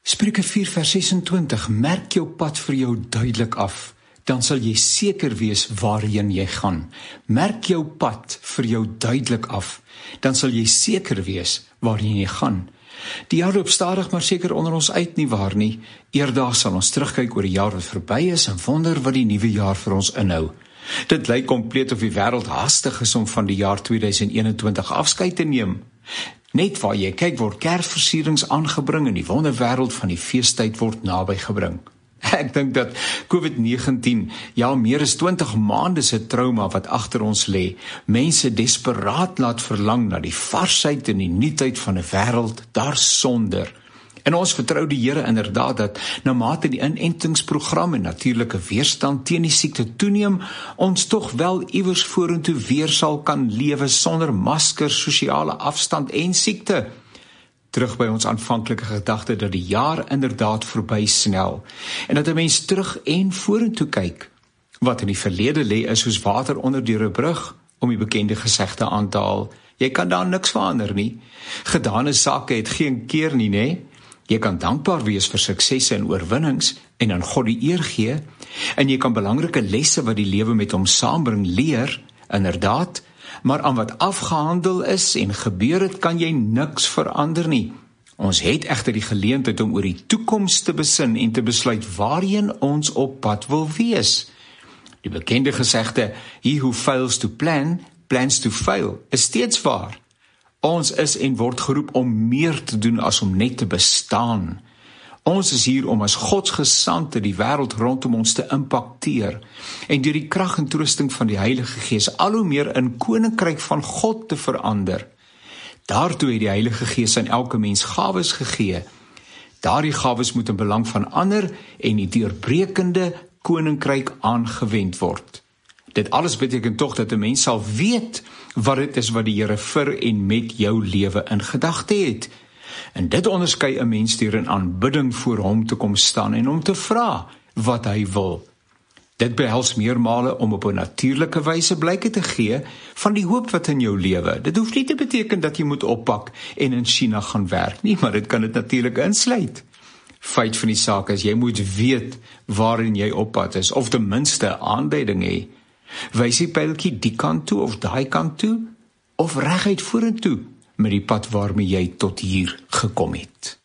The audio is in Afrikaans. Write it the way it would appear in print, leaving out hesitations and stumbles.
Spreuke 4 vers 26, merk jou pad vir jou duidelik af, dan sal jy seker wees waarheen jy gaan. Merk jou pad vir jou duidelik af, dan sal jy seker wees waarheen jy gaan. Die jaar loop stadig maar seker onder ons uit, nie waar nie? Eerdag sal ons terugkyk oor die jaar wat verby is en wonder wat die nuwe jaar vir ons inhou. Dit lyk kompleet of die wêreld haastig is om van die jaar 2021 afskeid te neem. Net waar jy kyk word Kersversierings aangebring en die wonderwêreld van die feestyd word naby gebring. Ek dink dat COVID-19, ja meer as 20 maande se trauma wat agter ons lê, mense desperaat laat verlang na die varsheid en die nuutheid van 'n wêreld daarsonder. En ons vertrou die Here inderdaad dat, na mate die inentingsprogram en natuurlike weerstand teen die siekte toeneem, ons tog wel iewers vorentoe weer sal kan lewe sonder maskers, sosiale afstand en siekte. Terug by ons aanvanklike gedagte dat die jaar inderdaad verby snel, en dat 'n mens terug en vorentoe kyk. Wat in die verlede lê is soos water onder deur 'n brug, om die bekende gesegde aan te haal. Jy kan daar niks verander nie. Gedane sake het geen keer nie, né? Jy kan dankbaar wees vir suksesse en oorwinnings en aan God die eer gee, en jy kan belangrike lesse wat die lewe met hom saambring leer, inderdaad, maar aan wat afgehandel is en gebeur het, kan jy niks verander nie. Ons het egter die geleentheid om oor die toekoms te besin en te besluit waarheen ons op pad wil wees. Die bekende gesegde, he who fails to plan, plans to fail, is steeds waar. Ons is en word geroep om meer te doen as om net te bestaan. Ons is hier om as Gods gesandte die wêreld rondom ons te impakteer en deur die krag en troosting van die Heilige Gees al hoe meer in koninkryk van God te verander. Daartoe het die Heilige Gees aan elke mens gawes gegee. Daardie gawes moet in belang van ander en die deurbrekende koninkryk aangewend word. Dit alles beteken tog dat 'n mens sal weet wat dit is wat die Here vir en met jou lewe in gedagte het. En dit onderskei 'n mens deur in aanbidding voor hom te kom staan en hom te vra wat hy wil. Dit behels meermale om op 'n natuurlike wyse blyke te gee van die hoop wat in jou lewe. Dit hoef nie te beteken dat jy moet oppak en in China gaan werk nie, maar dit kan dit natuurlik insluit. Feit van die saak is, jy moet weet waarin jy op pad is, of ten minste aanduiding hê. Wys die pyltjie die kant toe of daai kant toe, of reguit vorentoe met die pad waarmee jy tot hier gekom het.